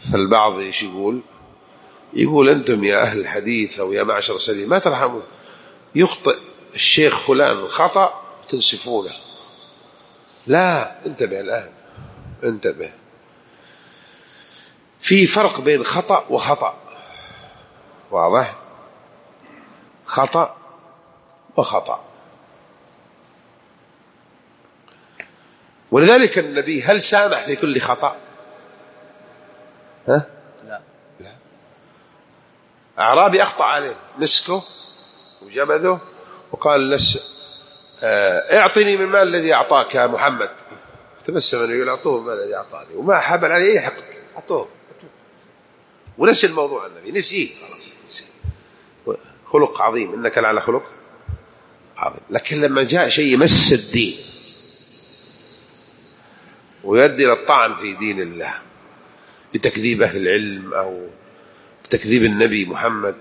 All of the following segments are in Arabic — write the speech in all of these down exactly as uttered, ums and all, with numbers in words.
فالبعض ايش يقول؟ يقول أنتم يا أهل الحديث أو يا معشر السلفيين ما ترحمون، يخطئ الشيخ فلان خطأ تنسفونه. لا، انتبه الآن، انتبه، في فرق بين خطأ وخطأ، واضح؟ خطأ وخطأ. ولذلك النبي هل سامح في كل خطأ؟ ها؟ لا. لا. أعرابي أخطأ عليه، مسكه وجبده وقال لس اعطني من المال الذي أعطاك يا محمد، تبسم أنه يقول أعطوه المال الذي أعطاني، وما حبل عليه أي حقد، أعطوه ونسي الموضوع. النبي نسيه، خلق عظيم، إنك لعلى خلق عظيم. لكن لما جاء شيء يمس الدين ويؤدي إلى الطعن في دين الله بتكذيب أهل العلم أو بتكذيب النبي محمد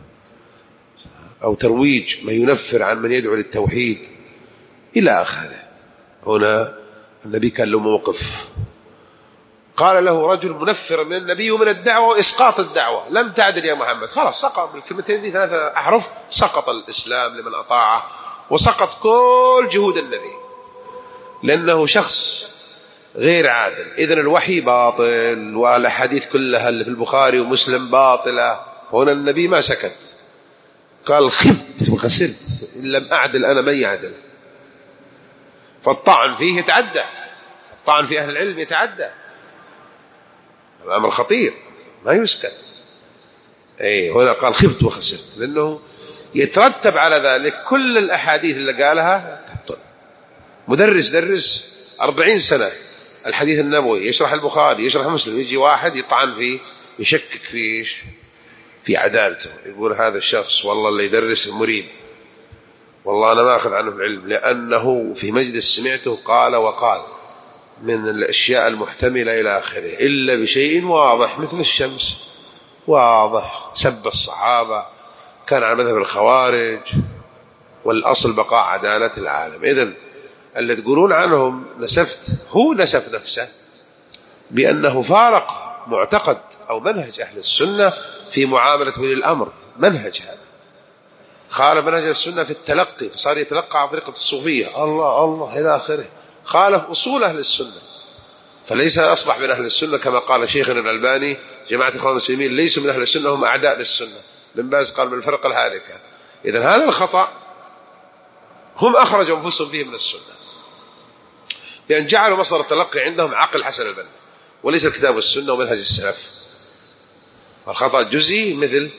أو ترويج ما ينفر عن من يدعو للتوحيد إلى آخره، هنا النبي كان له موقف. قال له رجل منفر من النبي ومن الدعوة وإسقاط الدعوة، لم تعدل يا محمد، خلاص سقط بالكلمتين دي ثلاثة أحرف، سقط الإسلام لمن أطاعه وسقط كل جهود النبي، لأنه شخص غير عادل. إذن الوحي باطل والأحاديث كلها اللي في البخاري ومسلم باطلة. هنا النبي ما سكت، قال خبت وخسرت إن لم أعدل أنا من يعدل. فالطعن فيه يتعدى، الطعن في أهل العلم يتعدى، الأمر خطير ما يسكت. أي هنا قال خبت وخسرت، لأنه يترتب على ذلك كل الأحاديث اللي قالها تبطل. مدرس درس أربعين سنة الحديث النبوي، يشرح البخاري يشرح مسلم، يجي واحد يطعن فيه يشكك فيه في عدالته، يقول هذا الشخص والله اللي يدرس مريب، والله أنا ما أخذ عنه العلم لأنه في مجلس سمعته قال وقال من الأشياء المحتملة إلى آخره، إلا بشيء واضح مثل الشمس، واضح، سب الصحابة، كان على مذهب الخوارج، والأصل بقاء عدالة العالم. إذن اللي تقولون عنهم نسفت، هو نسف نفسه بأنه فارق معتقد أو منهج أهل السنة في معاملة ولي الأمر، منهج هذا خالف منهج السنة في التلقي، فصار يتلقى عن طريقة الصوفية الله الله إلى آخره، خالف أصول أهل السنة، فليس أصبح من أهل السنة كما قال شيخنا الألباني جماعة الإخوان المسلمين ليسوا من أهل السنة، هم أعداء للسنة. ابن باز قال من الفرق الهالكة. إذن هذا الخطأ هم أخرجوا أنفسهم فيه من السنة، لأن جعلوا مصدر التلقي عندهم عقل حسن البنا وليس الكتاب والسنة ومنهج السلف. والخطأ الجزئي مثل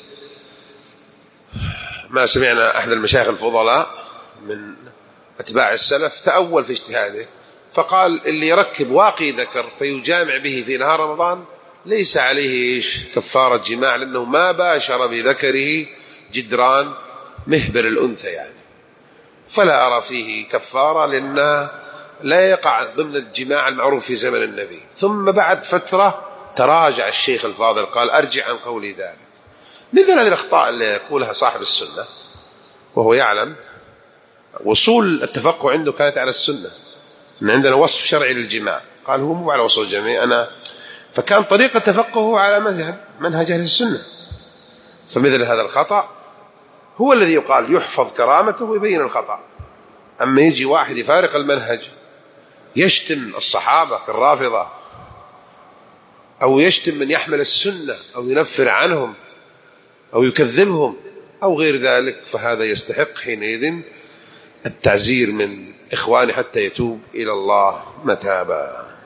ما سمعنا أحد المشايخ الفضلاء من أتباع السلف تأول في اجتهاده فقال اللي يركب واقي ذكر فيجامع به في نهار رمضان ليس عليه إيش كفارة جماع، لأنه ما باشر بذكره جدران مهبل الأنثى يعني، فلا أرى فيه كفارة لأنه لا يقع ضمن الجماع المعروف في زمن النبي. ثم بعد فترة تراجع الشيخ الفاضل قال أرجع عن قولي ذلك. مثل هذه الأخطاء اللي يقولها صاحب السنة وهو يعلم وصول التفقه عنده كانت على السنة، إن عندنا وصف شرعي للجماع، قال هو مو على وصول الجميع أنا، فكان طريقة تفقه على مذهب منهج أهل السنة. فمثل هذا الخطأ هو الذي يقال يحفظ كرامته ويبين الخطأ. أما يجي واحد يفارق المنهج يشتم الصحابة كالرافضة أو يشتم من يحمل السنة أو ينفر عنهم أو يكذبهم أو غير ذلك، فهذا يستحق حينئذ التعزير من إخوانه حتى يتوب إلى الله متابا.